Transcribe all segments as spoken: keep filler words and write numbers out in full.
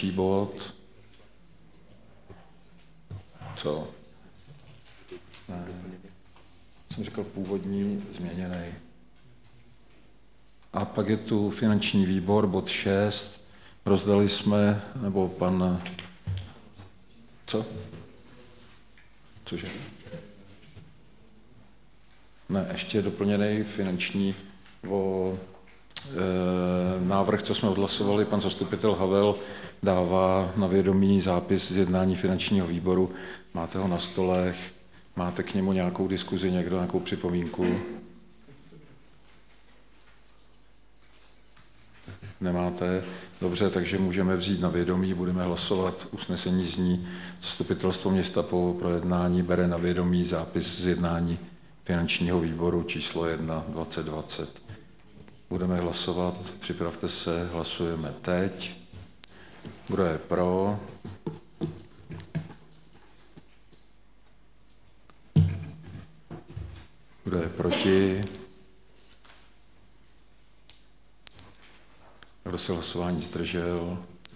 další bod. Co? Ne. Jsem říkal původní, změněný. A pak je tu finanční výbor, bod šest. Rozdali jsme, nebo pan... Co? Cože? Ne, ještě je doplněný finanční o e, návrh, co jsme odhlasovali. Pan zastupitel Havel dává na vědomí zápis z jednání finančního výboru. Máte ho na stolech, máte k němu nějakou diskuzi, někdo nějakou připomínku? Nemáte? Dobře, takže můžeme vzít na vědomí, budeme hlasovat. Usnesení zní: Zastupitelstvo města po projednání bere na vědomí zápis z jednání finančního výboru číslo jedna dvacet dvacet. Budeme hlasovat, připravte se, hlasujeme teď. Kdo je pro? Kdo je proti? Kdo se hlasování zdržel?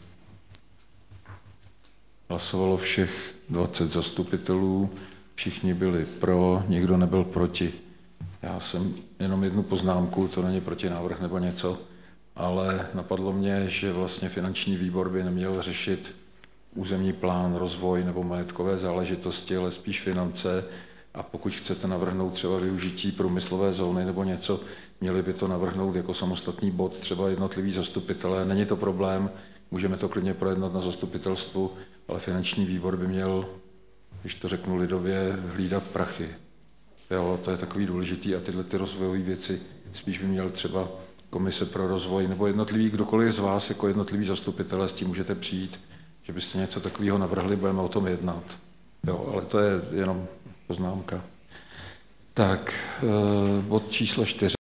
Hlasovalo všech dvacet zastupitelů, všichni byli pro, nikdo nebyl proti. Já jsem jenom jednu poznámku, to není protinávrh nebo něco, ale napadlo mě, že vlastně finanční výbor by neměl řešit územní plán, rozvoj nebo majetkové záležitosti, ale spíš finance. A pokud chcete navrhnout třeba využití průmyslové zóny nebo něco, měli by to navrhnout jako samostatný bod, třeba jednotliví zastupitelé. Není to problém, můžeme to klidně projednat na zastupitelstvu, ale finanční výbor by měl, když to řeknu lidově, hlídat prachy. Jo, to je takový důležitý a tyhle ty rozvojové věci spíš by měl třeba komise pro rozvoj nebo jednotlivý, kdokoliv z vás jako jednotlivý zastupitelé s tím můžete přijít, že byste něco takového navrhli, budeme o tom jednat. Jo, ale to je jenom poznámka. Tak, bod číslo čtyři.